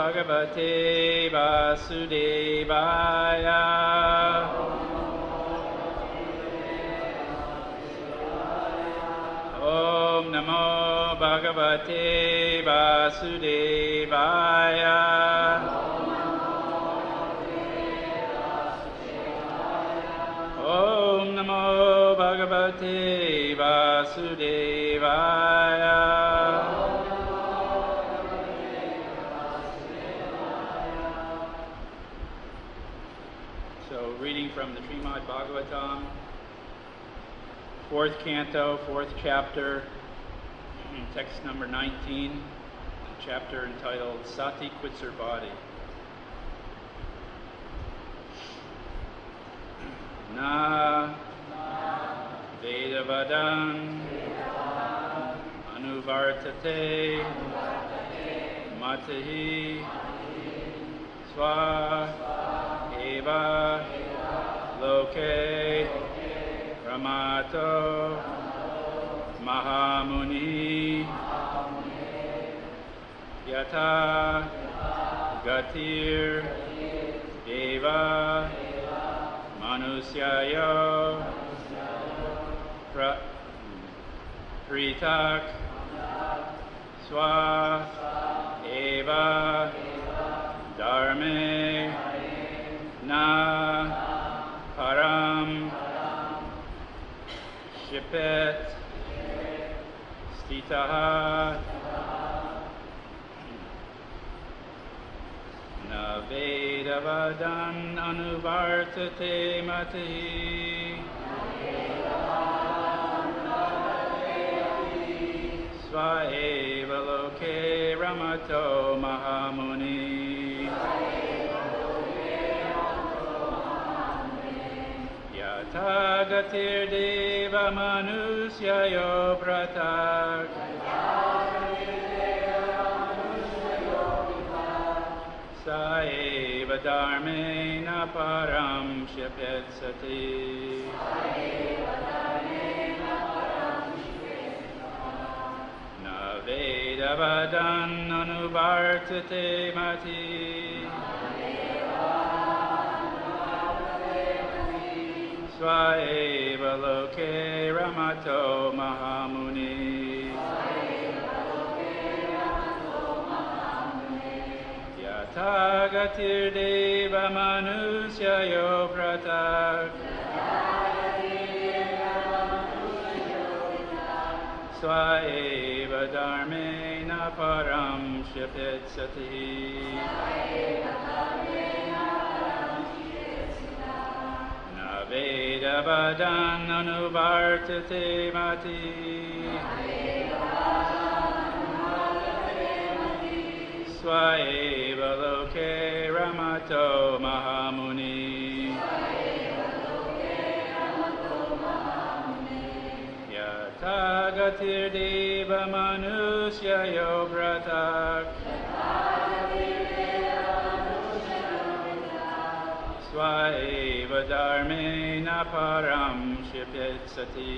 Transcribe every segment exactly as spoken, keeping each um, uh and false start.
Bhagavate Vasudevaya. Om Namo Bhagavate Vasudevaya. Om Namo Bhagavate Vasudevaya. So, reading from the Srimad Bhagavatam, fourth canto, fourth chapter, text number nineteen, a chapter entitled Sati Quits Her Body. Na Vedavadan Anuvartate Matahi Swa Eva Loke Ramato Mahamuni Yata Gatir Deva Manusyayo pra, Pritak Swa Eva Dharme Na Param Shipet Stitaha Na Vedavadan Anuvartate Mati Swa Eva Loke Ramato Mahamuni Yata Gatir Deva Manusyayo Pratak Saeva Dharme Na Param Shipet Sati Na Vedavadan Anuvartate Mati Swa Eva Loke Ramato Mahamuni Tagatir Deva Manusyayo Pratak Swa Eva Dharme Na Param Shipet Sati Na Vedavadan Anuvartate Mati Swa Eva Loke Ramato Mahamuni Yata Gatir Deva Manusyayo Pratak Swa Eva Dharme Na Param Shipet Sati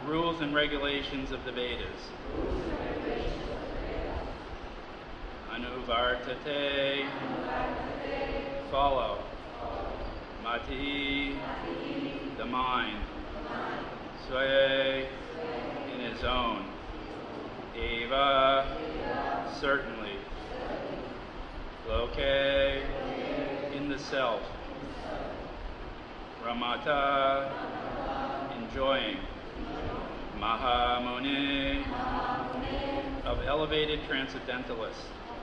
rules and regulations of the Vedas. Anuvartate, follow. Mati, the mind. Sway, in his own. Eva, certainly. Loke, in the self. Ramata, enjoying. Mahamuni, of elevated transcendentalists.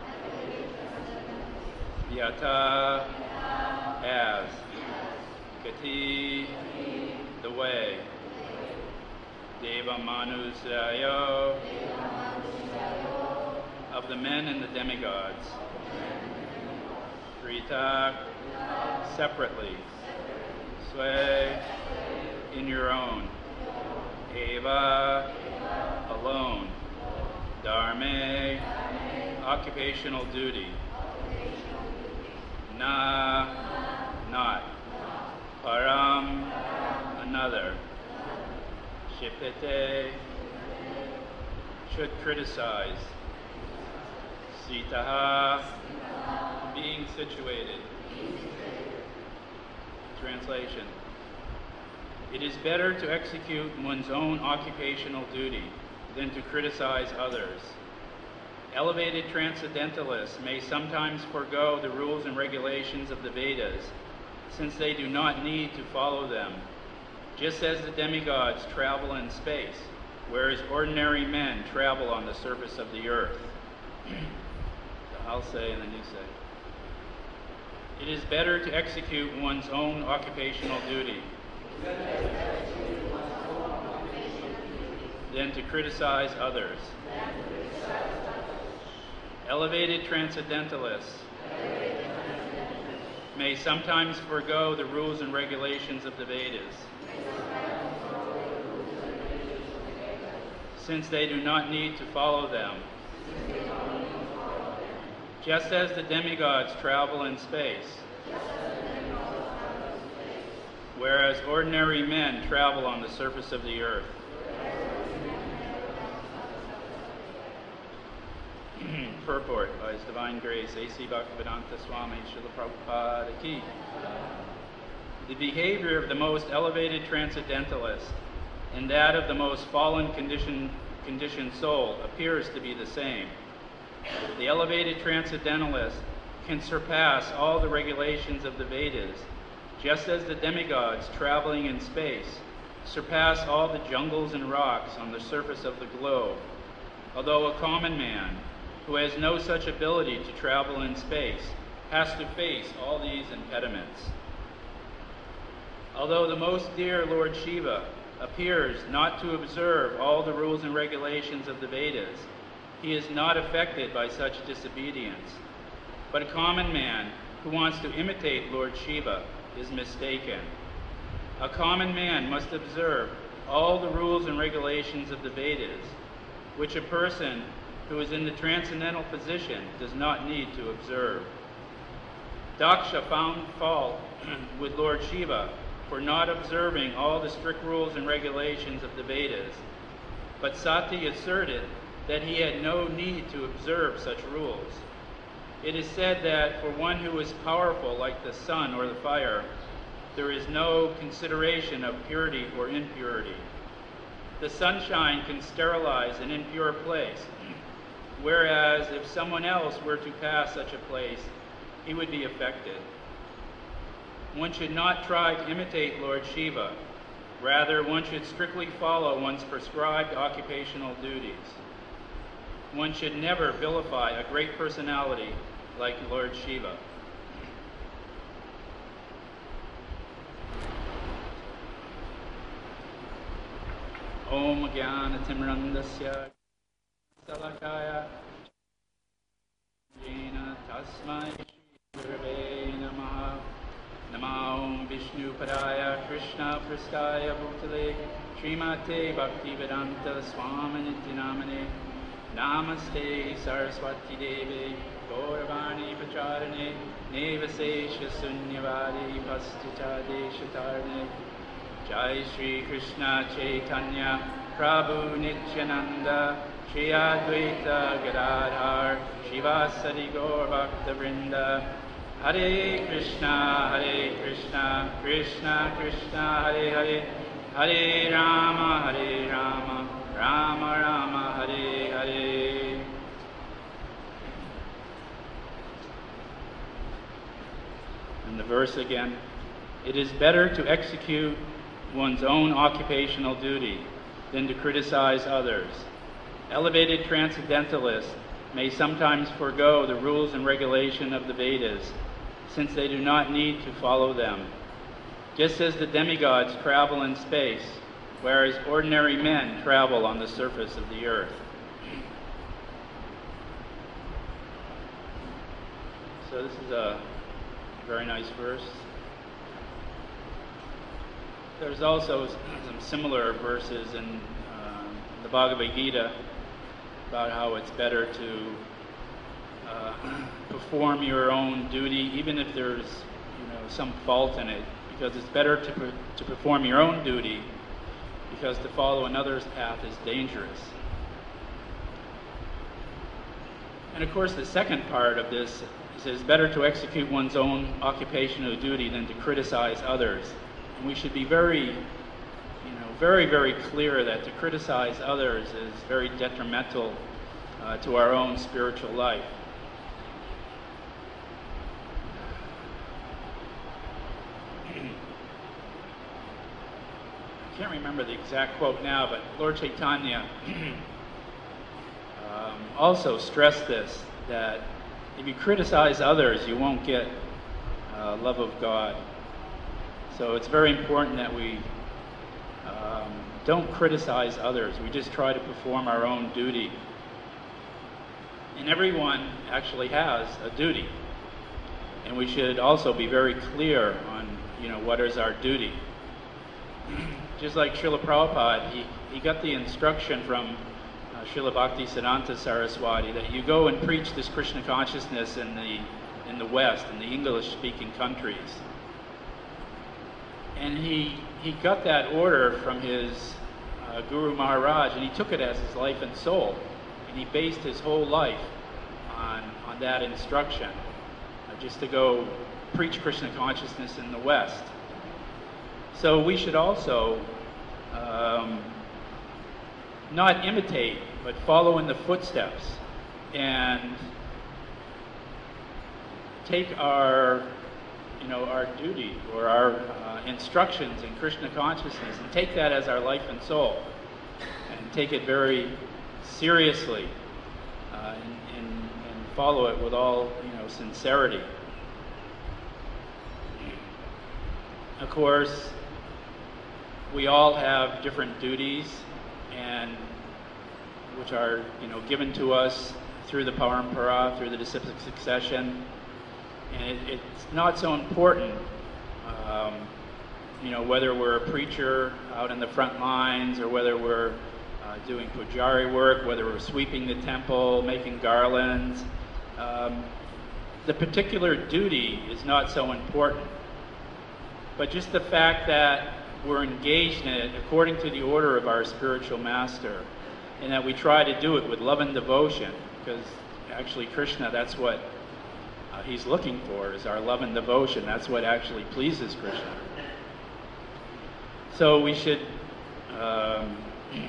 Yata, as. Gati, the way. Deva Manusrayo, of the men and the demigods. Rita, separately. Sway, in your own. Eva, alone. Dharme, occupational duty. Na, not. Param, another. Shipete, should criticize. Sitaha, being situated. Translation. It is better to execute one's own occupational duty than to criticize others. Elevated transcendentalists may sometimes forego the rules and regulations of the Vedas, since they do not need to follow them, just as the demigods travel in space, whereas ordinary men travel on the surface of the earth. So I'll say and then you say. It is better to execute one's own occupational duty than to criticize others. Elevated transcendentalists may sometimes forego the rules and regulations of the Vedas, since they do not need to follow them. Just as the demigods travel in space, whereas ordinary men travel on the surface of the earth. Purport by His Divine Grace, A C Bhaktivedanta Swami Srila Prabhupada Ki. The behavior of the most elevated transcendentalist and that of the most fallen condition, conditioned soul appears to be the same. The elevated transcendentalist can surpass all the regulations of the Vedas, just as the demigods traveling in space surpass all the jungles and rocks on the surface of the globe, although a common man who has no such ability to travel in space has to face all these impediments. Although the most dear Lord Shiva appears not to observe all the rules and regulations of the Vedas, he is not affected by such disobedience. But a common man who wants to imitate Lord Shiva is mistaken. A common man must observe all the rules and regulations of the Vedas, which a person who is in the transcendental position does not need to observe. Daksha found fault with Lord Shiva for not observing all the strict rules and regulations of the Vedas, but Sati asserted that he had no need to observe such rules. It is said that for one who is powerful like the sun or the fire, there is no consideration of purity or impurity. The sunshine can sterilize an impure place, whereas if someone else were to pass such a place, he would be affected. One should not try to imitate Lord Shiva. Rather, one should strictly follow one's prescribed occupational duties. One should never vilify a great personality like Lord Shiva. Om Jnana Timrandasya Salakaya Jena Tasmai Shri Namaha Namo Vishnu Padaya Krishna Prastaya Bhutale Srimate Bhaktivedanta Swami Nityanamane Namaste Saraswati Devi Gauravani Pacharane Nevasesha Sunyavadi Pastita Deshatarane Jai Shri Krishna Chaitanya Prabhu Nityananda Shri Advaita Gadadhar Shivasadi Gaur Bhaktavrinda. Hare Krishna, Hare Krishna, Krishna Krishna, Hare Hare, Hare Rama, Hare Rama, Rama Rama, Hare Hare. And the verse again. It is better to execute one's own occupational duty than to criticize others. Elevated transcendentalists may sometimes forego the rules and regulation of the Vedas, since they do not need to follow them. Just as the demigods travel in space, whereas ordinary men travel on the surface of the earth. So this is a very nice verse. There's also some similar verses in um, the Bhagavad Gita about how it's better to uh, perform your own duty, even if there's, you know, some fault in it, because it's better to per- to perform your own duty, because to follow another's path is dangerous. And of course, the second part of this is it's better to execute one's own occupational duty than to criticize others. And we should be very, you know, very, very clear that to criticize others is very detrimental uh, to our own spiritual life. I can't remember the exact quote now, but Lord Chaitanya um, also stressed this, that if you criticize others, you won't get uh, love of God. So it's very important that we um, don't criticize others. We just try to perform our own duty. And everyone actually has a duty. And we should also be very clear on, you know, what is our duty. Just like Srila Prabhupada, he, he got the instruction from uh, Srila Bhaktisiddhanta Saraswati that you go and preach this Krishna consciousness in the in the West, in the English-speaking countries. And he he got that order from his uh, Guru Maharaj, and he took it as his life and soul. And he based his whole life on, on that instruction, uh, just to go preach Krishna consciousness in the West. So we should also um, not imitate, but follow in the footsteps and take our, you know, our duty or our uh, instructions in Krishna consciousness and take that as our life and soul, and take it very seriously uh, and, and, and follow it with all, you know, sincerity. Of course, we all have different duties, and which are, you know, given to us through the parampara, through the disciplic succession. And it, it's not so important, um, you know, whether we're a preacher out in the front lines, or whether we're uh, doing pujari work, whether we're sweeping the temple, making garlands. Um, the particular duty is not so important. But just the fact that we're engaged in it according to the order of our spiritual master, and that we try to do it with love and devotion, because actually Krishna, that's what uh, he's looking for, is our love and devotion. That's what actually pleases Krishna. So we should um,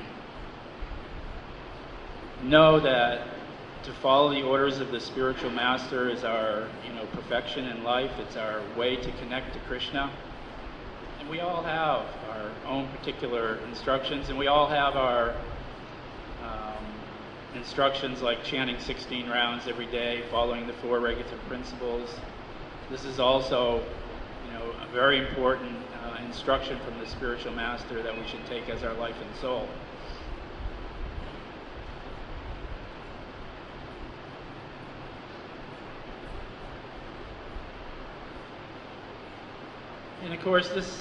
know that to follow the orders of the spiritual master is our, you know, perfection in life. It's our way to connect to Krishna. And we all have our own particular instructions, and we all have our um, instructions like chanting sixteen rounds every day, following the four regulative principles. This is also, you know, a very important uh, instruction from the spiritual master that we should take as our life and soul. And of course, this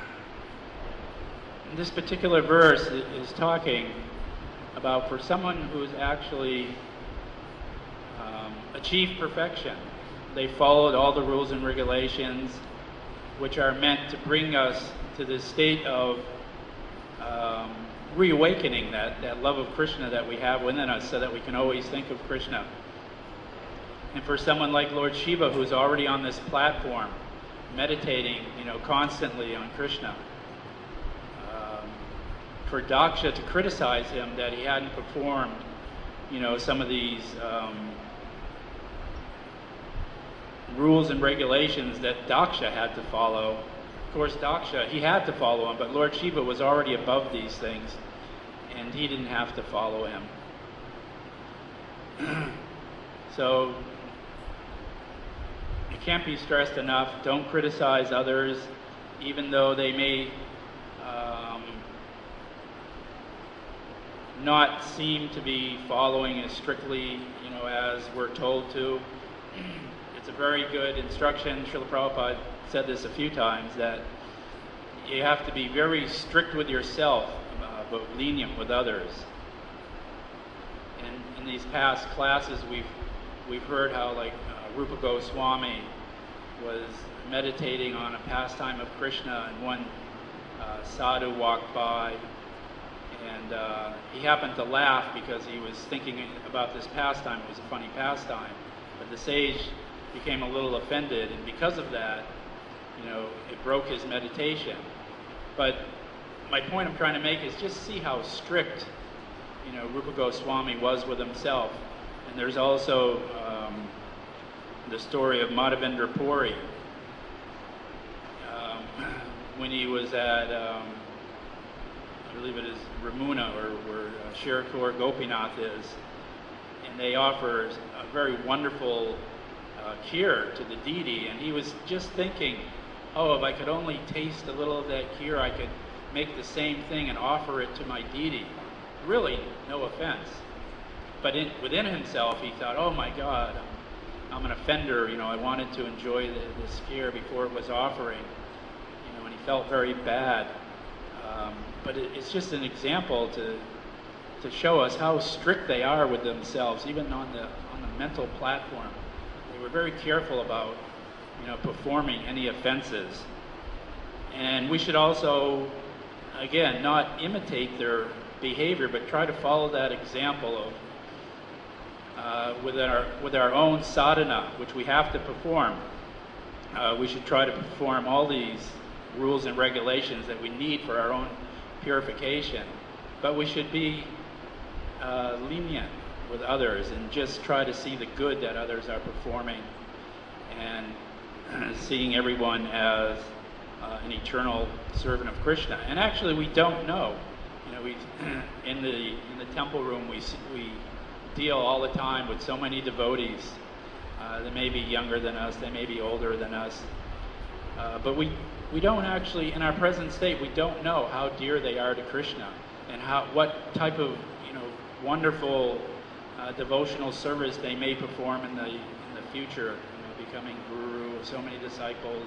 this particular verse is talking about for someone who's actually um, achieved perfection. They followed all the rules and regulations which are meant to bring us to this state of um, reawakening that, that love of Krishna that we have within us, so that we can always think of Krishna. And for someone like Lord Shiva, who's already on this platform, meditating, you know, constantly on Krishna, um, for Daksha to criticize him that he hadn't performed, you know, some of these um, rules and regulations that Daksha had to follow. Of course, Daksha, he had to follow him, but Lord Shiva was already above these things, and he didn't have to follow him. So, it can't be stressed enough. Don't criticize others, even though they may um, not seem to be following as strictly, you know, as we're told to. It's a very good instruction. Srila Prabhupada said this a few times, that you have to be very strict with yourself, uh, but lenient with others. And in these past classes, we've we've heard how, like, uh, Rupa Goswami was meditating on a pastime of Krishna, and one uh, sadhu walked by, and uh, he happened to laugh because he was thinking about this pastime. It was a funny pastime, but the sage became a little offended, and because of that, you know, it broke his meditation. But my point I'm trying to make is just see how strict, you know, Rupa Goswami was with himself. And there's also um, the story of Madhavendra Puri. Um, when he was at, um, I believe it is Ramuna, or where uh, Shirakaur Gopinath is, and they offer a very wonderful uh, kheer to the deity, and he was just thinking, oh, if I could only taste a little of that kheer, I could make the same thing and offer it to my deity. Really, no offense. But in, within himself, he thought, oh my God, I'm, I'm an offender. You know, I wanted to enjoy the, this kheer before it was offering. You know, and he felt very bad. Um, but it, it's just an example to to show us how strict they are with themselves, even on the on the mental platform. They were very careful about, you know, performing any offenses. And we should also, again, not imitate their behavior, but try to follow that example of uh, with our with our own sadhana, which we have to perform. Uh, we should try to perform all these rules and regulations that we need for our own purification, but we should be uh, lenient with others and just try to see the good that others are performing, and seeing everyone as uh, an eternal servant of Krishna. And actually, we don't know. You know, we in the in the temple room we we deal all the time with so many devotees. Uh, they may be younger than us, they may be older than us, uh, but we we don't actually, in our present state, we don't know how dear they are to Krishna, and how what type of, you know, wonderful uh, devotional service they may perform in the in the future. Becoming guru of so many disciples.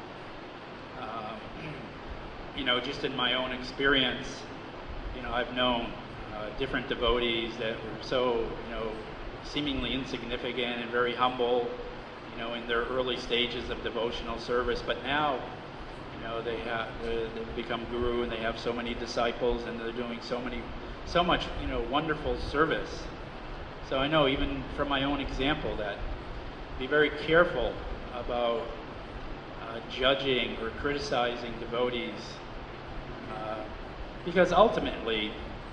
Um, you know, just in my own experience, you know, I've known uh, different devotees that were so, you know, seemingly insignificant and very humble, you know, in their early stages of devotional service, but now, you know, they have they've become guru and they have so many disciples and they're doing so many, so much, you know, wonderful service. So I know, even from my own example, that be very careful about uh, judging or criticizing devotees, uh, because ultimately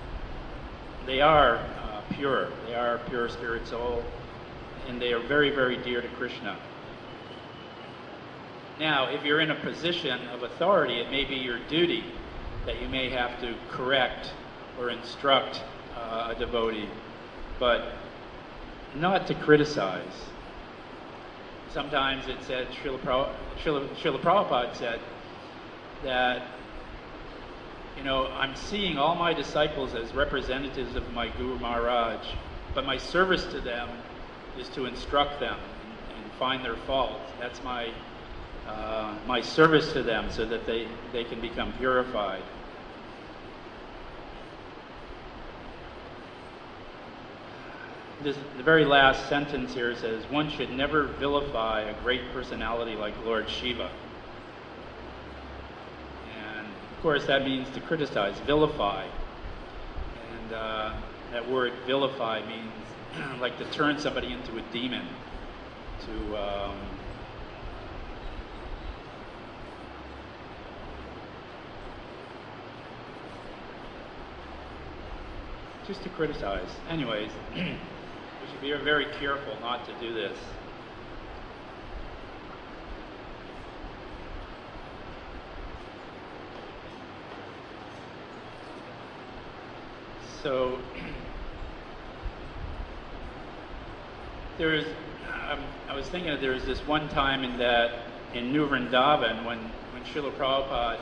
they are uh, pure. They are a pure spirit soul, and they are very, very dear to Krishna. Now, if you're in a position of authority, it may be your duty that you may have to correct or instruct uh, a devotee, but not to criticize. Sometimes it said, Srila, Prabhupada, Srila, Srila Prabhupada said that, you know, I'm seeing all my disciples as representatives of my Guru Maharaj, but my service to them is to instruct them and, and find their faults. That's my uh, my service to them, so that they, they can become purified. This, the very last sentence here says, one should never vilify a great personality like Lord Shiva. And of course, that means to criticize, vilify. And uh, that word vilify means like to turn somebody into a demon, to um, just to criticize. Anyways, we should be very careful not to do this. So there's, um, I was thinking that there was this one time in that in New Vrindavan when when Srila Prabhupada,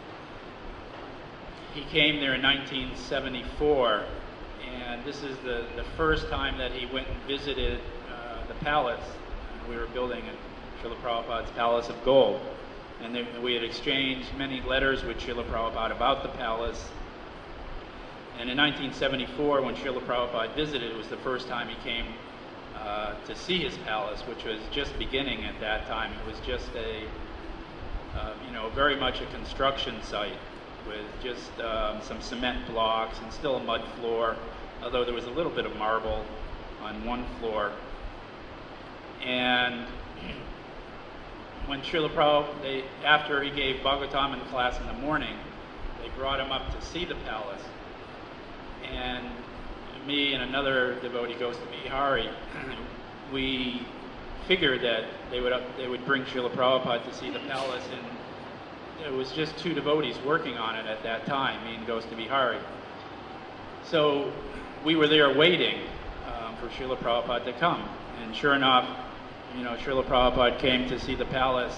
he came there in nineteen seventy-four, and this is the the first time that he went and visited uh, the palace. We were building at Srila Prabhupada's Palace of Gold, and they, we had exchanged many letters with Srila Prabhupada about the palace. And in nineteen seventy-four, when Srila Prabhupada visited, it was the first time he came uh, to see his palace, which was just beginning at that time. It was just a, uh, you know, very much a construction site with just um, some cement blocks and still a mud floor, although there was a little bit of marble on one floor. And when Srila Prabhupada, they, after he gave Bhagavatam in class in the morning, they brought him up to see the palace. And me and another devotee, Ghost of Bihari, we figured that they would up, they would bring Srila Prabhupada to see the palace, and it was just two devotees working on it at that time, me and Ghost of Bihari. So we were there waiting um, for Srila Prabhupada to come, and sure enough, you know, Srila Prabhupada came to see the palace,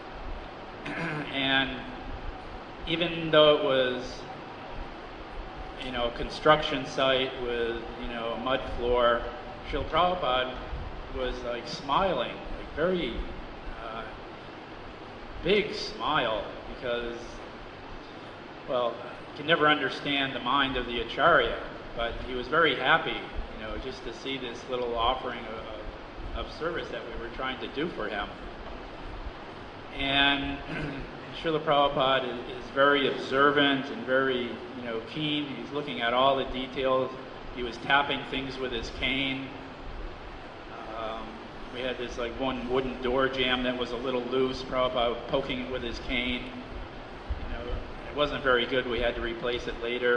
and even though it was, you know, a construction site with, you know, a mud floor, Srila Prabhupada was like smiling, like very uh, big smile, because, well, you can never understand the mind of the Acharya, but he was very happy, you know, just to see this little offering of, of service that we were trying to do for him. And Srila Prabhupada is, is very observant and very, you know, keen. He's looking at all the details. He was tapping things with his cane. Um, we had this like one wooden door jamb that was a little loose. Prabhupada was poking it with his cane. You know, it wasn't very good. We had to replace it later.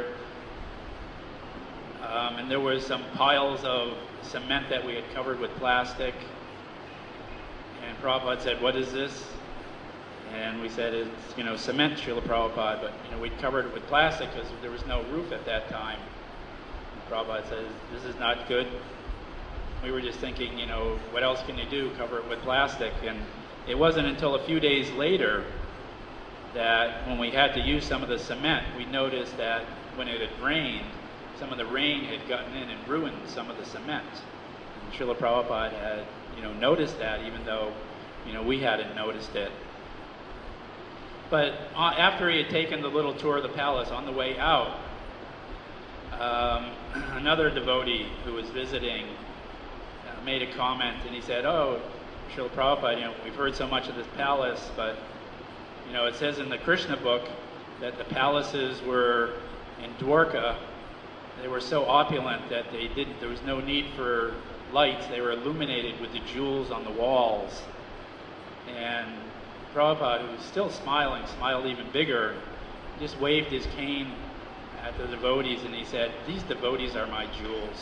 Um, and there was some piles of cement that we had covered with plastic. And Prabhupada said, "What is this?" And we said, "It's, you know, cement, Srila Prabhupada," but, you know, we'd covered it with plastic because there was no roof at that time. And Prabhupada says, "This is not good." We were just thinking, you know, what else can you do? Cover it with plastic. And it wasn't until a few days later that when we had to use some of the cement, we noticed that when it had rained, some of the rain had gotten in and ruined some of the cement. And Srila Prabhupada had, you know, noticed that, even though, you know, we hadn't noticed it. But uh, after he had taken the little tour of the palace, on the way out, um, another devotee who was visiting uh, made a comment, and he said, "Oh, Srila Prabhupada, you know, we've heard so much of this palace, but, you know, it says in the Krishna book that the palaces were in Dwarka, they were so opulent that they didn't, there was no need for lights. They were illuminated with the jewels on the walls." And Prabhupada, who was still smiling, smiled even bigger, just waved his cane at the devotees, and he said, "These devotees are my jewels."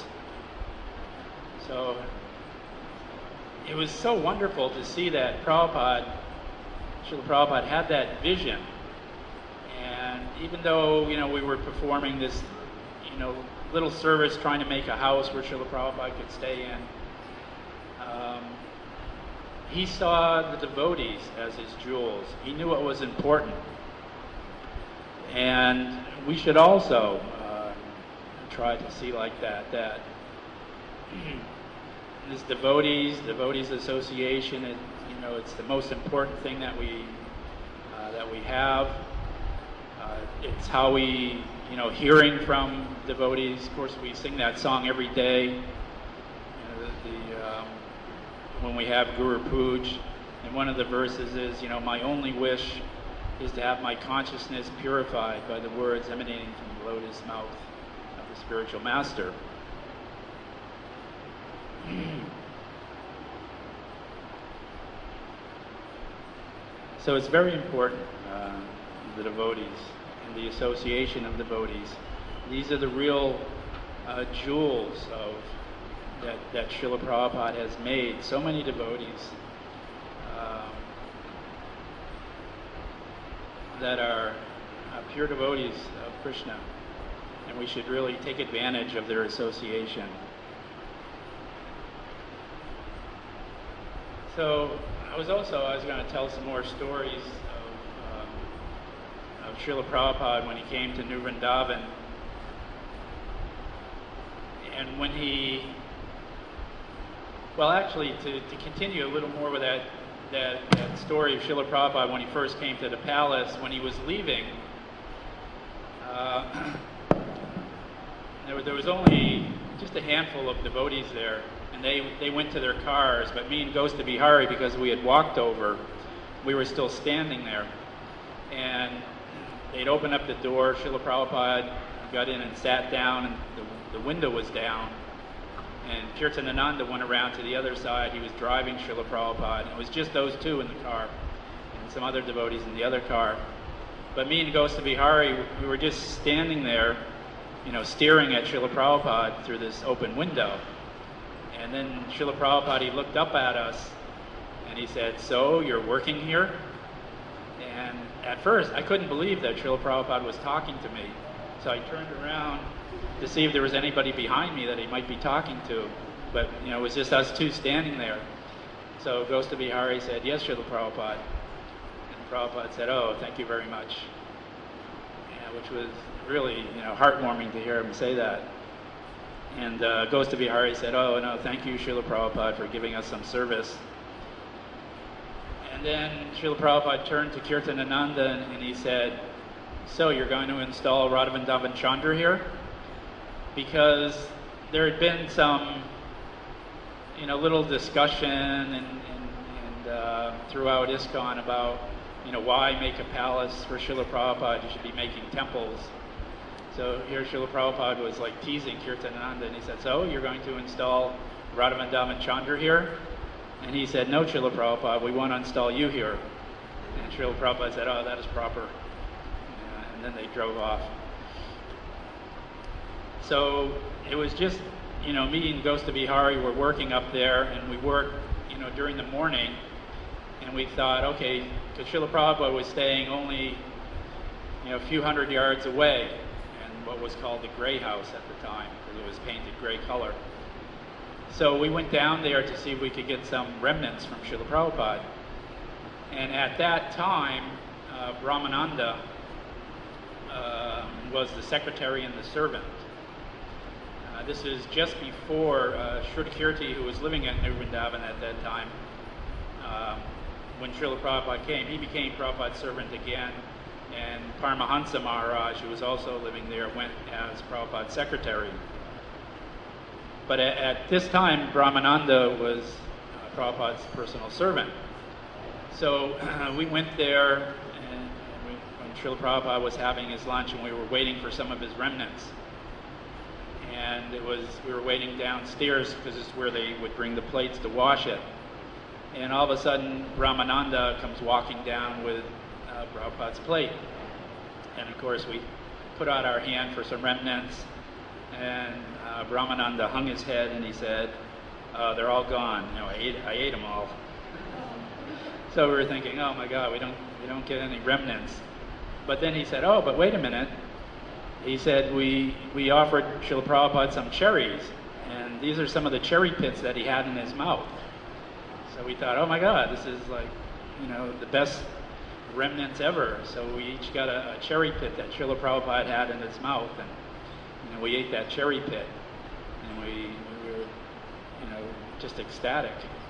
So it was so wonderful to see that Prabhupada, Srila Prabhupada, had that vision. And even though, you know, we were performing this, you know, little service trying to make a house where Srila Prabhupada could stay in, um, he saw the devotees as his jewels. He knew what was important. And we should also uh, try to see like that, that this devotees, devotees association, it, you know, it's the most important thing that we, uh, that we have. Uh, it's how we, you know, hearing from devotees. Of course, we sing that song every day. You know, the, the um, when we have Guru Puj, and one of the verses is, you know, "My only wish is to have my consciousness purified by the words emanating from the lotus mouth of the spiritual master. So it's very important, uh, the devotees and the association of devotees. These are the real uh, jewels of that, that Srila Prabhupada has made. So many devotees um, that are uh, pure devotees of Krishna, and we should really take advantage of their association. So I was also, I was going to tell some more stories of, um, of Srila Prabhupada when he came to New Vrindavan. And when he, well actually to, to continue a little more with that, that, that story of Srila Prabhupada when he first came to the palace, when he was leaving, uh, there, there was only just a handful of devotees there. And they, they went to their cars, but me and Ghosta Bihari, because we had walked over, we were still standing there. And they'd opened up the door, Srila Prabhupada got in and sat down, and the, the window was down. And Kirtanananda went around to the other side. He was driving Srila Prabhupada. And it was just those two in the car, and some other devotees in the other car. But me and Ghosta Bihari, we were just standing there, you know, staring at Srila Prabhupada through this open window. And then Srila Prabhupada, he looked up at us and he said, "So, you're working here?" And at first, I couldn't believe that Srila Prabhupada was talking to me. So I turned around to see if there was anybody behind me that he might be talking to. But, you know, it was just us two standing there. So Ghosta Bihari said, "Yes, Srila Prabhupada." And Prabhupada said, "Oh, thank you very much." Yeah, which was really, you know, heartwarming to hear him say that. And uh, Ghosta Bihari said, "Oh, no, thank you, Srila Prabhupada, for giving us some service." And then Srila Prabhupada turned to Kirtanananda and he said, "So, you're going to install Radhavrindavan Chandra here?" Because there had been some, you know, little discussion and, and, and uh, throughout ISKCON about, you know, why make a palace for Srila Prabhupada? You should be making temples. So here Srila Prabhupada was like teasing Kirtanananda, and he said, "So, you're going to install Radhavrindavan Chandra here?" And he said, "No, Srila Prabhupada, we want to install you here." And Srila Prabhupada said, "Oh, that is proper." Uh, and then they drove off. So it was just, you know, me and Ghosta Bihari were working up there, and we worked, you know, during the morning, and we thought, okay, because Srila Prabhupada was staying only, you know, a few hundred yards away, what was called the Gray House at the time, because it was painted gray color. So we went down there to see if we could get some remnants from Srila Prabhupada. And at that time, uh, Brahmananda uh, was the secretary and the servant. Uh, this is just before uh, Shrutakirti, who was living at New Vrindavan at that time, uh, when Srila Prabhupada came. He became Prabhupada's servant again. And Paramahansa Maharaj, who was also living there, went as Prabhupada's secretary. But at, at this time, Brahmananda was uh, Prabhupada's personal servant. So uh, we went there, and we, when Srila Prabhupada was having his lunch, and we were waiting for some of his remnants. And it was, we were waiting downstairs, because it's where they would bring the plates to wash it. And all of a sudden, Brahmananda comes walking down with Uh, Prabhupada's plate. And of course we put out our hand for some remnants, and uh, Brahmananda hung his head and he said, uh, "They're all gone. You know, I ate, I ate them all." So we were thinking, oh my God, we don't, we don't get any remnants. But then he said, "Oh, but wait a minute." He said, we, we offered Srila Prabhupada some cherries, and these are some of the cherry pits that he had in his mouth. So we thought, oh my God, this is like, you know, the best remnants ever. So we each got a, a cherry pit that Srila Prabhupada had in his mouth, and you know, we ate that cherry pit, and we, we were, you know, just ecstatic.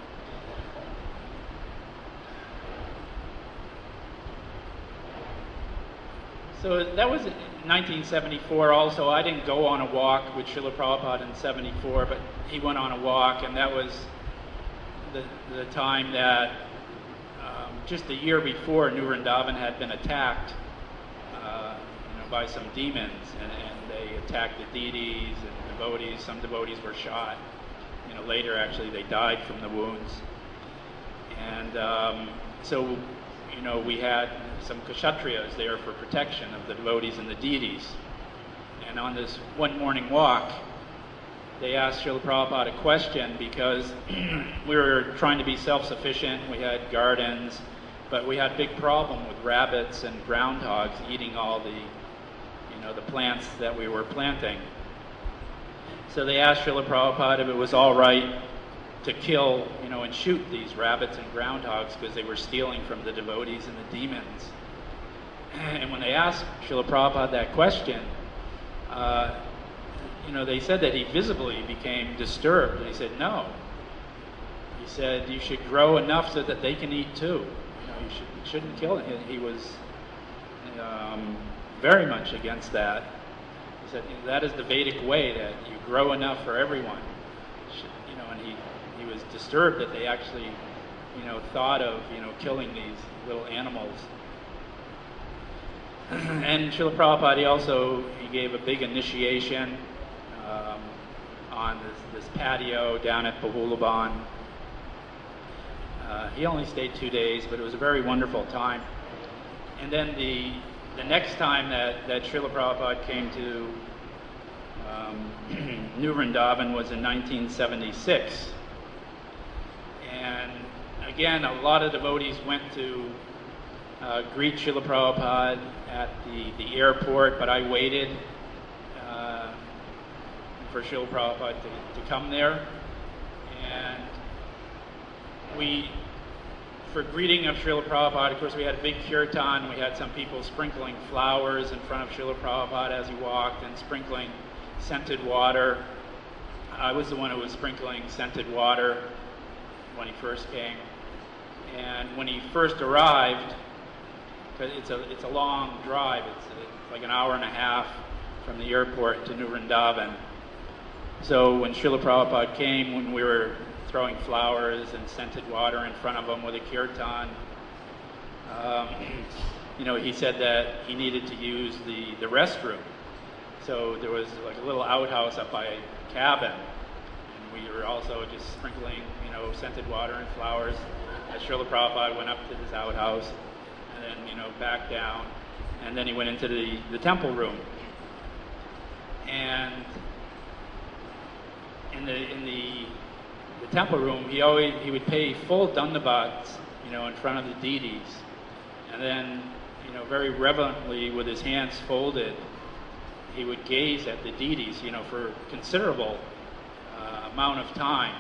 So that was in nineteen seventy-four also. I didn't go on a walk with Srila Prabhupada in seventy-four, but he went on a walk, and that was the, the time that um, just the year before, New Vrindavan had been attacked uh, you know, by some demons, and, and they attacked the deities and devotees. Some devotees were shot. You know, later, actually, they died from the wounds. And um, so, you know, we had some kshatriyas there for protection of the devotees and the deities. And on this one morning walk, they asked Srila Prabhupada a question because we were trying to be self-sufficient. We had gardens, but we had a big problem with rabbits and groundhogs eating all the, you know, the plants that we were planting. So they asked Srila Prabhupada if it was all right to kill, you know, and shoot these rabbits and groundhogs because they were stealing from the devotees and the demons. And when they asked Srila Prabhupada that question, uh, you know, they said that he visibly became disturbed, and he said, no. He said, you should grow enough so that they can eat too. You know, you, should, you shouldn't kill it. He was um, very much against that. He said, that is the Vedic way, that you grow enough for everyone. You know, and he, he was disturbed that they actually, you know, thought of, you know, killing these little animals. And Srila Prabhupada, he also, he gave a big initiation Um, on this, this patio down at Bahulaban. Uh, he only stayed two days, but it was a very wonderful time. And then the the next time that, that Srila Prabhupada came to um, New Vrindavan was in nineteen seventy-six. And again, a lot of devotees went to uh, greet Srila Prabhupada at the, the airport, but I waited uh, for Srila Prabhupada to, to come there. And we, for greeting of Srila Prabhupada, of course we had a big kirtan. We had some people sprinkling flowers in front of Srila Prabhupada as he walked, and sprinkling scented water. I was the one who was sprinkling scented water when he first came. And when he first arrived, because it's a, it's a long drive, it's, it's like an hour and a half from the airport to New Vrindavan. So when Srila Prabhupada came, when we were throwing flowers and scented water in front of him with a kirtan, um, you know, he said that he needed to use the, the restroom. So there was like a little outhouse up by a cabin, and we were also just sprinkling, you know, scented water and flowers as Srila Prabhupada went up to this outhouse, and then, you know, back down, and then he went into the, the temple room. And in the in the the temple room, he always he would pay full dandavats, you know, in front of the deities, and then, you know, very reverently with his hands folded, he would gaze at the deities, you know, for considerable uh, amount of time.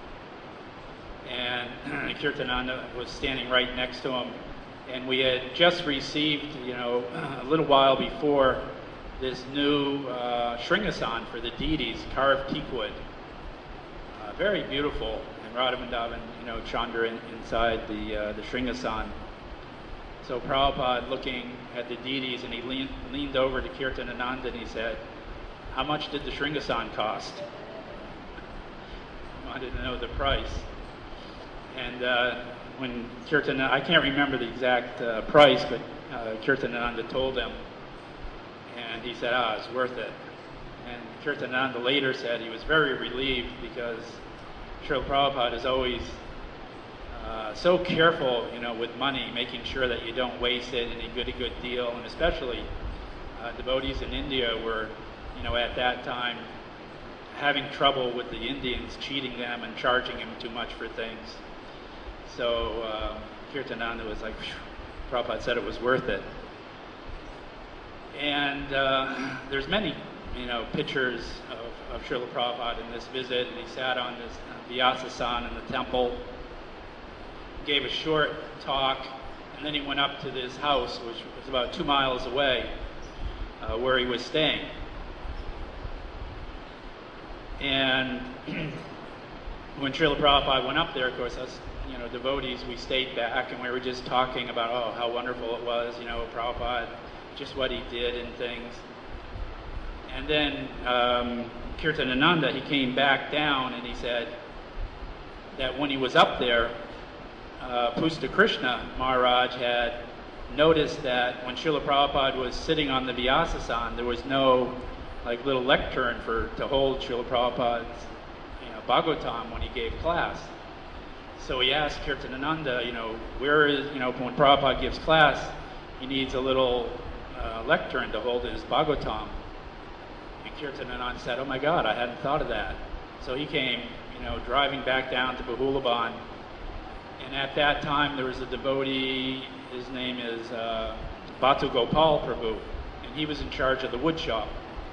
And Kirtananda was standing right next to him, and we had just received, you know, a little while before, this new uh, Shringasan for the deities, carved teakwood. Uh, very beautiful, and Radha Vrindavan, you know, Chandra in, inside the uh, the Shringasan. So Prabhupada looking at the deities, and he leaned, leaned over to Kirtanananda and he said, how much did the Shringasan cost? He wanted to know the price. And uh, when Kirtanananda, I can't remember the exact uh, price, but uh, Kirtanananda told him, and he said, ah, it's worth it. And Kirtanananda later said he was very relieved because Srila Prabhupada is always uh, so careful, you know, with money, making sure that you don't waste it and you get a good deal. And especially uh, devotees in India were, you know, at that time having trouble with the Indians cheating them and charging them too much for things. So uh, Kirtanananda was like, Prabhupada said it was worth it. And uh, there's many, you know, pictures of, of Srila Prabhupada in this visit, and he sat on this uh, Vyasasan in the temple, gave a short talk, and then he went up to this house, which was about two miles away, uh, where he was staying. And when Srila Prabhupada went up there, of course, us, you know, devotees, we stayed back, and we were just talking about, oh, how wonderful it was, you know, Prabhupada, just what he did and things. And then um, Kirtanananda, he came back down and he said that when he was up there, uh, Pusta Krishna Maharaj had noticed that when Srila Prabhupada was sitting on the Vyasasana, there was no like little lectern for to hold Srila Prabhupada's you know, Bhagavatam when he gave class. So he asked Kirtanananda, you know, where is, you know, when Prabhupada gives class, he needs a little uh, lectern to hold his Bhagavatam. And Kirtanananda said, oh my God, I hadn't thought of that. So he came, you know, driving back down to Bahulaban. And at that time, there was a devotee, his name is uh, Bhatu Gopal Prabhu, and he was in charge of the wood shop.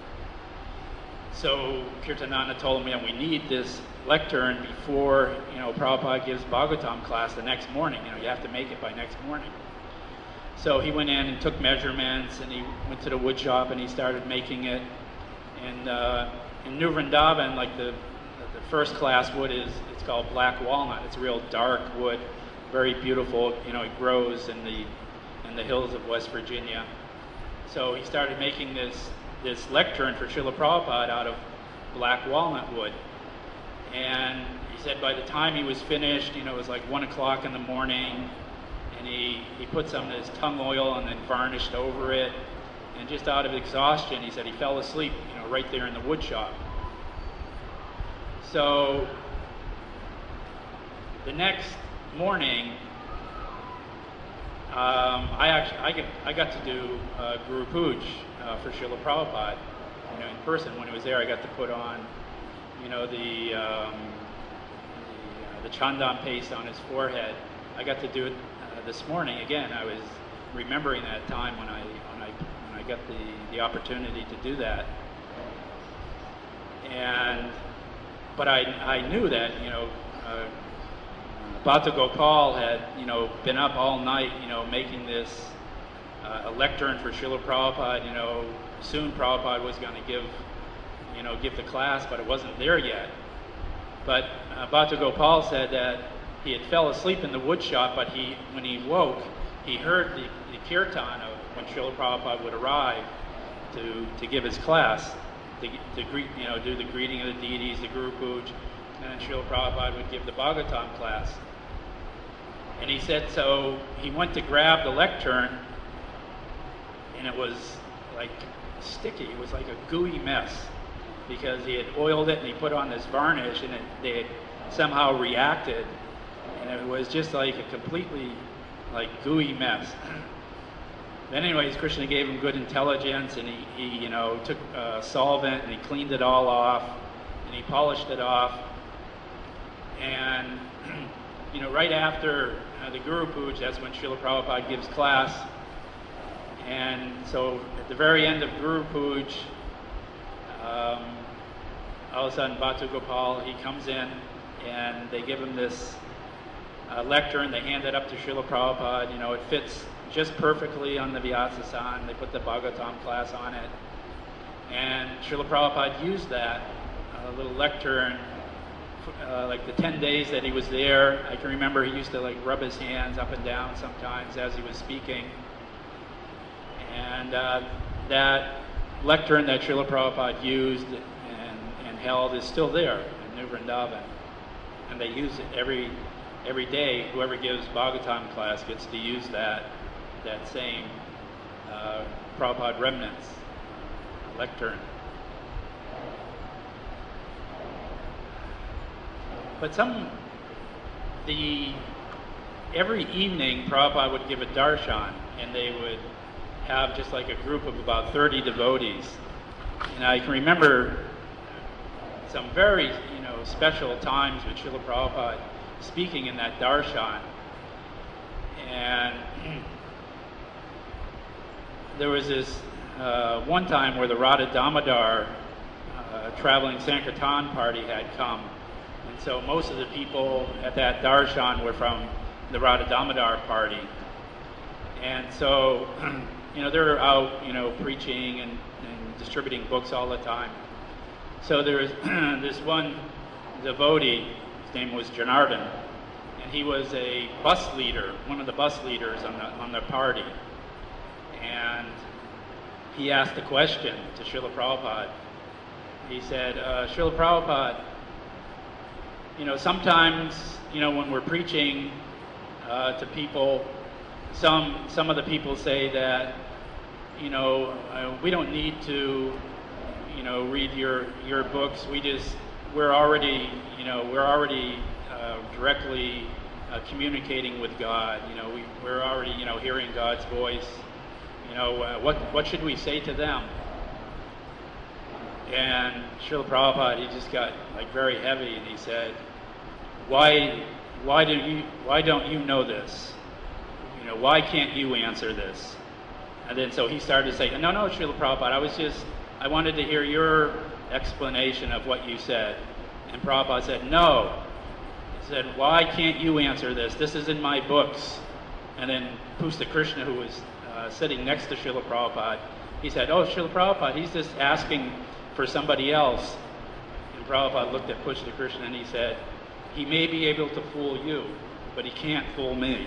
So Kirtanananda told him, you know, we need this lectern before, you know, Prabhupada gives Bhagavatam class the next morning. You know, you have to make it by next morning. So he went in and took measurements, and he went to the wood shop and he started making it. And uh, in New Vrindavan, like the the first class wood is, it's called black walnut. It's a real dark wood, very beautiful. You know, it grows in the in the hills of West Virginia. So he started making this this lectern for Srila Prabhupada out of black walnut wood. And he said by the time he was finished, you know, it was like one o'clock in the morning, and he, he put some of his tongue oil and then varnished over it. And just out of exhaustion, he said he fell asleep, you know, right there in the wood shop. So the next morning, um, I actually I get I got to do uh, Guru Puj uh, for Srila Prabhupada, you know, in person. When he was there, I got to put on, you know, the um, the, uh, the chandan paste on his forehead. I got to do it uh, this morning again. I was remembering that time when I when I when I got the the opportunity to do that. And but I I knew that, you know, uh, Bhata Gopal had, you know, been up all night, you know, making this uh, a lectern for Srila Prabhupada. You know, soon Prabhupada was going to give, you know, give the class, but it wasn't there yet. But uh, Bhata Gopal said that he had fell asleep in the wood shop, but he, when he woke, he heard the, the kirtan of when Srila Prabhupada would arrive to to give his class, to, to greet, you know, do the greeting of the deities, the Guru Puj, and then Srila Prabhupada would give the Bhagavatam class. And he said, so he went to grab the lectern, and it was like sticky. It was like a gooey mess, because he had oiled it and he put on this varnish, and it, they had somehow reacted, and it was just like a completely like gooey mess. Then anyways, Krishna gave him good intelligence, and he, he you know, took uh, solvent and he cleaned it all off, and he polished it off. And you know, right after uh, the Guru Puj, that's when Srila Prabhupada gives class. And so at the very end of Guru Puj, um, all of a sudden Bhatu Gopal, he comes in, and they give him this uh, lectern. They hand it up to Srila Prabhupada. You know, it fits just perfectly on the Vyasasana. They put the Bhagavatam class on it. And Srila Prabhupada used that uh, little lectern Uh, like the ten days that he was there. I can remember he used to like rub his hands up and down sometimes as he was speaking. And uh, that lectern that Srila Prabhupada used and, and held is still there in New Vrindavan. And they use it every every day. Whoever gives Bhagavatam class gets to use that that same uh, Prabhupada remnants lectern. But some, the, every evening Prabhupada would give a darshan, and they would have just like a group of about thirty devotees. And I can remember some very, you know, special times with Srila Prabhupada speaking in that darshan. And there was this uh, one time where the Radha Damodar uh, traveling Sankirtan party had come. And so most of the people at that darshan were from the Radha Damodar party. And so, you know, they're out, you know, preaching and, and distributing books all the time. So there was this one devotee, his name was Janardhan, and he was a bus leader, one of the bus leaders on the, on the party. And he asked a question to Srila Prabhupada. He said, uh, Srila Prabhupada, you know, sometimes, you know, when we're preaching, uh, to people. Some some of the people say that, you know, uh, we don't need to, you know, read your your books. We just we're already, you know, we're already uh, directly uh, communicating with God. You know, we we're already, you know, hearing God's voice. You know, uh, what what should we say to them? And Srila Prabhupada, he just got like very heavy, and he said, "Why why do you why don't you know this? You know, why can't you answer this?" And then so he started to say, "No, no, Srila Prabhupada, I was just I wanted to hear your explanation of what you said." And Prabhupada said, "No." He said, "Why can't you answer this? This is in my books." And then Pusta Krishna, who was uh, sitting next to Srila Prabhupada, he said, "Oh, Srila Prabhupada, he's just asking for somebody else." And Prabhupada looked at Pusta Krishna and he said, "He may be able to fool you, but he can't fool me."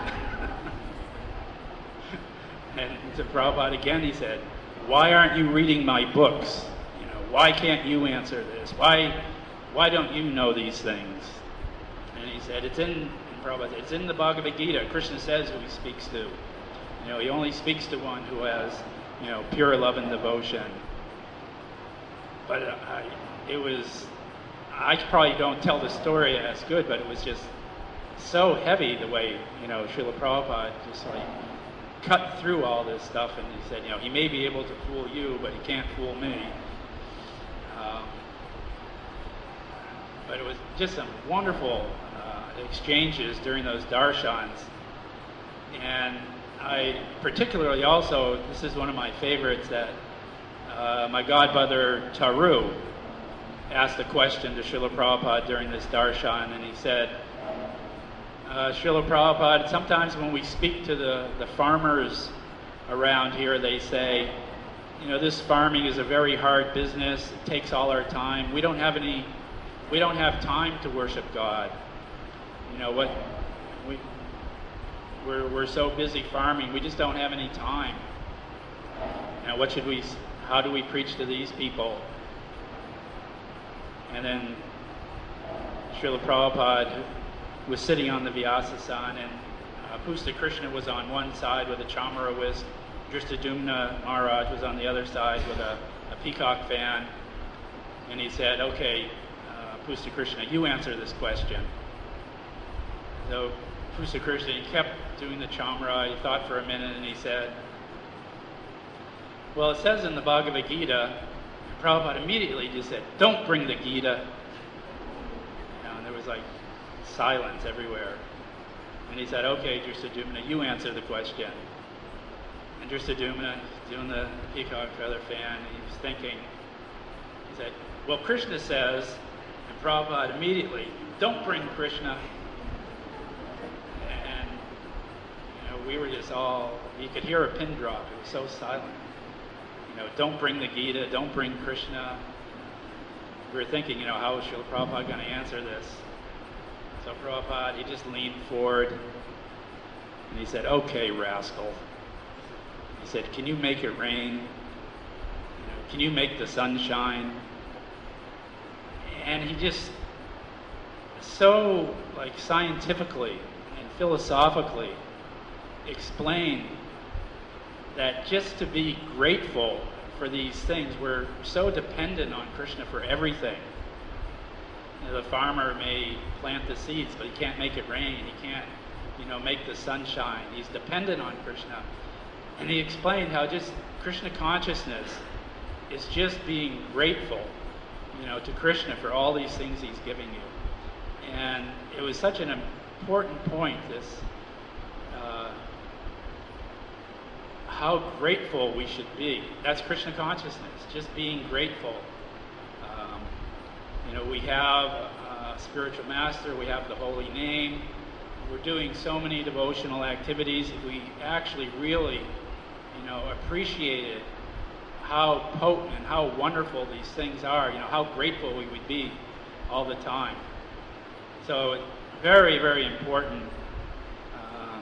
And to Prabhupada again, he said, "Why aren't you reading my books? You know, why can't you answer this? Why, why don't you know these things?" And he said, "It's in." And Prabhupada said, "It's in the Bhagavad Gita. Krishna says who he speaks to. You know, he only speaks to one who has, you know, pure love and devotion." But I, it was, I probably don't tell the story as good, but it was just so heavy the way, you know, Srila Prabhupada just like cut through all this stuff, and he said, you know, he may be able to fool you, but he can't fool me. Um, but it was just some wonderful uh, exchanges during those darshans. And I particularly also, this is one of my favorites, that uh, my godmother Taru asked a question to Srila Prabhupada during this darshan, and he said, Uh, Srila Prabhupada, sometimes when we speak to the, the farmers around here, they say, you know, this farming is a very hard business. It takes all our time. We don't have any, we don't have time to worship God. You know, what, we, we're, we're so busy farming, we just don't have any time. You know, what should we, how do we preach to these people? And then Srila Prabhupada was sitting on the Vyasasana, and uh, Pusta Krishna was on one side with a chamara whisk. Dristadumna Maharaj was on the other side with a, a peacock fan. And he said, "Okay, uh, Pusta Krishna, you answer this question." So Pusta Krishna, he kept doing the chamara. He thought for a minute, and he said, "Well, it says in the Bhagavad Gita," and Prabhupada immediately just said, "Don't bring the Gita." You know, and there was like silence everywhere. And he said, "Okay, Dristadumna, you answer the question." And Dristadumna, doing the peacock feather fan, he was thinking, he said, "Well, Krishna says," and Prabhupada immediately, "Don't bring Krishna." And, you know, we were just all, you could hear a pin drop. It was so silent. You know, don't bring the Gita, don't bring Krishna. We were thinking, you know, how is Srila Prabhupada going to answer this? So Prabhupada, he just leaned forward and he said, "Okay, rascal." He said, "Can you make it rain? You know, can you make the sun shine?" And he just so like scientifically and philosophically explained that just to be grateful for these things, we're so dependent on Krishna for everything. You know, the farmer may plant the seeds, but he can't make it rain. He can't, you know, make the sun shine. He's dependent on Krishna. And he explained how just Krishna consciousness is just being grateful, you know, to Krishna for all these things he's giving you. And it was such an important point, this, uh, how grateful we should be. That's Krishna consciousness, just being grateful. Um, you know, we have a spiritual master, we have the holy name, we're doing so many devotional activities. If we actually really, you know, appreciated how potent and how wonderful these things are, you know, how grateful we would be all the time. So very, very important um,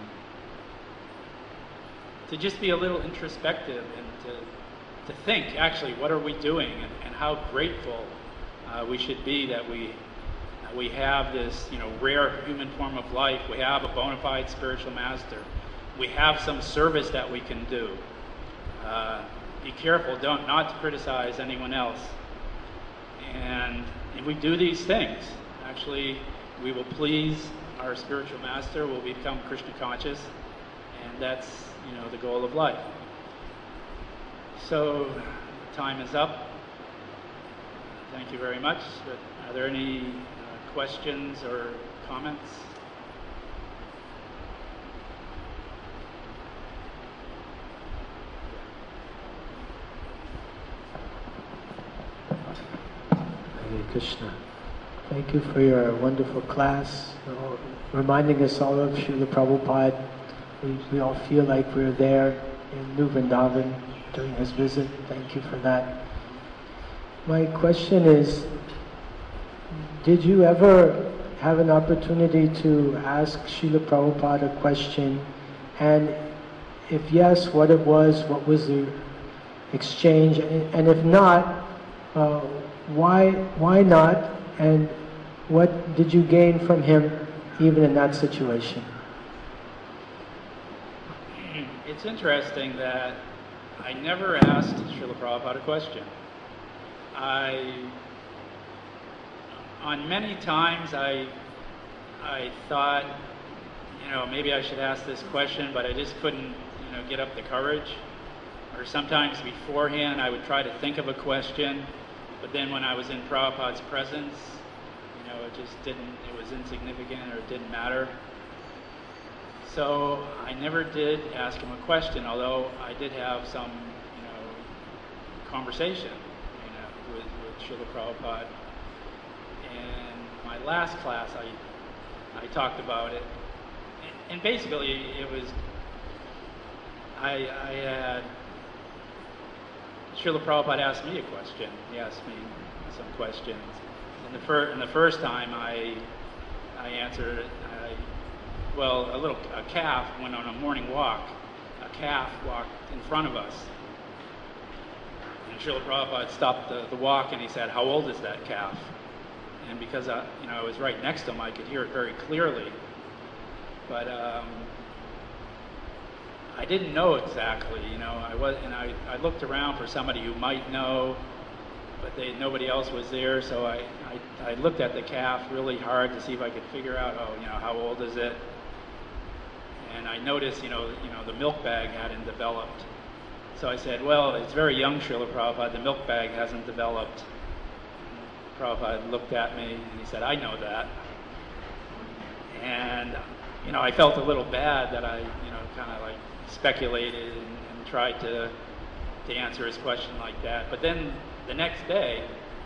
to just be a little introspective and to, to think, actually, what are we doing, and, and how grateful uh, we should be that we We have this, you know, rare human form of life. We have a bona fide spiritual master. We have some service that we can do. Uh, be careful, don't not to criticize anyone else. And if we do these things, actually, we will please our spiritual master. We'll become Krishna conscious, and that's, you know, the goal of life. So, time is up. Thank you very much. But are there any uh, questions or comments? Hare Krishna. Thank you for your wonderful class, you know, reminding us all of Srila Prabhupada. We, we all feel like we're there in New Vrindavan during his visit. Thank you for that. My question is, did you ever have an opportunity to ask Srila Prabhupada a question? And if yes, what it was, what was the exchange? And if not, uh, why, why not? And what did you gain from him even in that situation? It's interesting that I never asked Srila Prabhupada a question. I, on many times I, I thought, you know, maybe I should ask this question, but I just couldn't, you know, get up the courage. Or sometimes beforehand I would try to think of a question, but then when I was in Prabhupada's presence, you know, it just didn't, it was insignificant or it didn't matter. So I never did ask him a question, although I did have some, you know, conversation, you know, with, with Srila Prabhupada. And my last class, I, I talked about it. And, and basically it was, I, I had, Srila Prabhupada asked me a question. He asked me some questions. And the, fir and the first time I, I answered it, I, well, a little a calf went on a morning walk. A calf walked in front of us. And Srila Prabhupada stopped the, the walk and he said, "How old is that calf?" And because I, you know, I was right next to him, I could hear it very clearly. But um, I didn't know exactly, you know. I was, and I, I looked around for somebody who might know, but they, nobody else was there. So I, I, I looked at the calf really hard to see if I could figure out, oh, you know, how old is it? And I noticed, you know, you know, the milk bag hadn't developed. So I said, well, it's very young, Srila Prabhupada. The milk bag hasn't developed. And Prabhupada looked at me and he said, "I know that." And, you know, I felt a little bad that I, you know, kind of like speculated and, and tried to, to answer his question like that. But then the next day,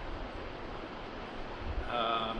um,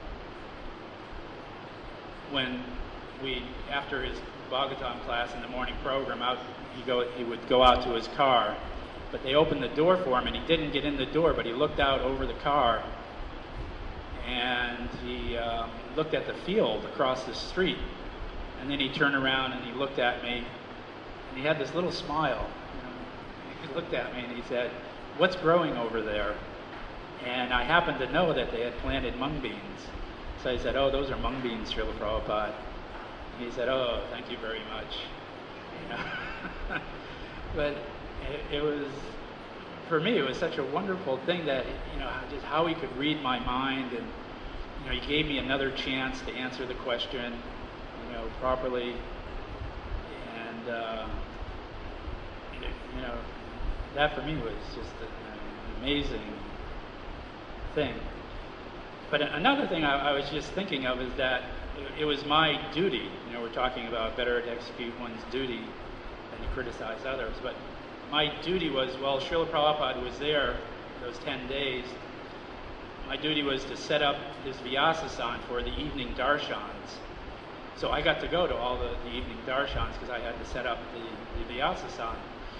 when we, after his Bhagavatam class in the morning program, out, he, go, he would go out to his car, but they opened the door for him and he didn't get in the door, but he looked out over the car and he um, looked at the field across the street, and then he turned around and he looked at me and he had this little smile, you know. He looked at me and he said, "What's growing over there?" And I happened to know that they had planted mung beans. So I said, "Oh, those are mung beans, Srila Prabhupada." And he said, "Oh, thank you very much." You know? But it, it was, for me, it was such a wonderful thing that, you know, just how he could read my mind, and, you know, he gave me another chance to answer the question, you know, properly. And, uh, you know, that for me was just an amazing thing. But another thing I, I was just thinking of is that it, it was my duty, you know, we're talking about better to execute one's duty than to criticize others, but my duty was, well, Srila Prabhupada was there those ten days, my duty was to set up his Vyasasan for the evening darshans. So I got to go to all the, the evening darshans because I had to set up the, the Vyasasan.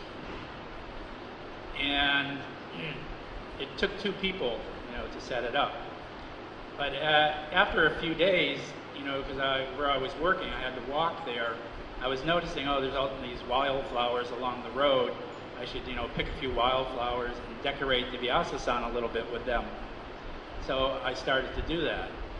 And it took two people, you know, to set it up. But uh, after a few days, you know, because I, where I was working, I had to walk there. I was noticing, oh, there's all these wildflowers along the road. I should, you know, pick a few wildflowers and decorate the Vyasasan a little bit with them. So I started to do that.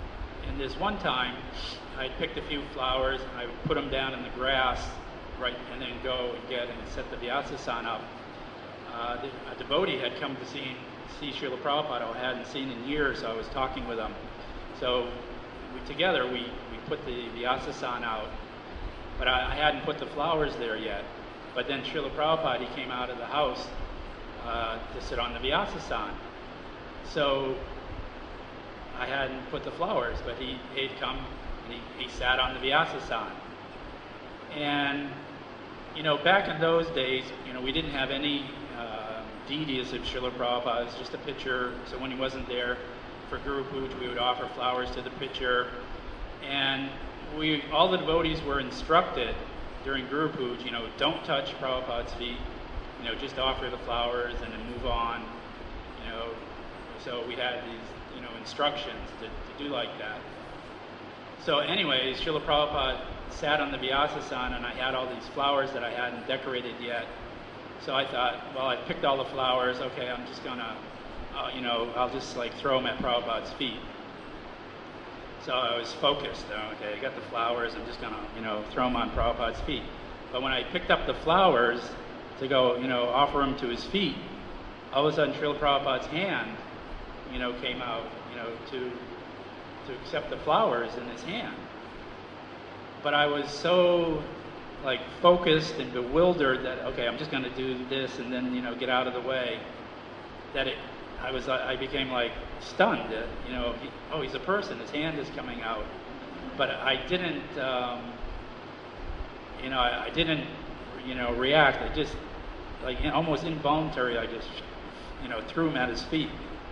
and this one time, I picked a few flowers, and I would put them down in the grass, right, and then go and get and set the Vyasa-san up. Uh, the, a devotee had come to see, see Srila Prabhupada, who I hadn't seen in years, so I was talking with him. So we, together, we, we put the Vyasa-san out, but I, I hadn't put the flowers there yet. But then Srila Prabhupada, he came out of the house uh, to sit on the Vyasa-san. So I hadn't put the flowers, but he, he'd come and he, he sat on the Vyasa-san. And, you know, back in those days, you know, we didn't have any uh, deities of Srila Prabhupada. It was just a picture. So when he wasn't there for Guru Puja, we would offer flowers to the picture. And we, all the devotees were instructed during Guru Puja, you know, don't touch Prabhupada's feet. You know, just offer the flowers and then move on. You know, so we had these, you know, instructions to, to do like that. So anyways, Srila Prabhupada sat on the Vyasa-san, and I had all these flowers that I hadn't decorated yet. So I thought, well, I picked all the flowers. Okay, I'm just gonna, uh, you know, I'll just like throw them at Prabhupada's feet. So I was focused. Okay, I got the flowers. I'm just gonna, you know, throw them on Prabhupada's feet. But when I picked up the flowers to go, you know, offer them to his feet, all of a sudden Srila Prabhupada's hand, you know, came out, you know, to to accept the flowers in his hand. But I was so like focused and bewildered that, okay, I'm just going to do this and then, you know, get out of the way, that it, I was, I became like stunned that, you know, he, oh, he's a person, his hand is coming out. But I didn't, um, you know, I, I didn't, you know, react. I just, like, you know, almost involuntary, I just, you know, threw him at his feet.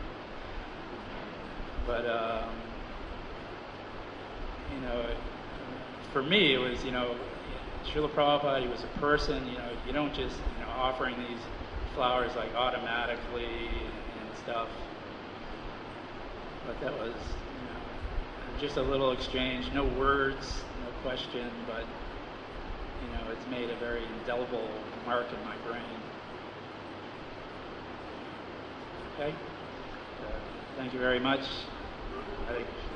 But, um, you know, for me, it was, you know, Srila Prabhupada, he was a person, you know, you don't just, you know, offering these flowers like automatically and stuff. But that was, you know, just a little exchange, no words, no question, but, you know, it's made a very indelible mark in my brain. Okay? Uh, thank you very much. I think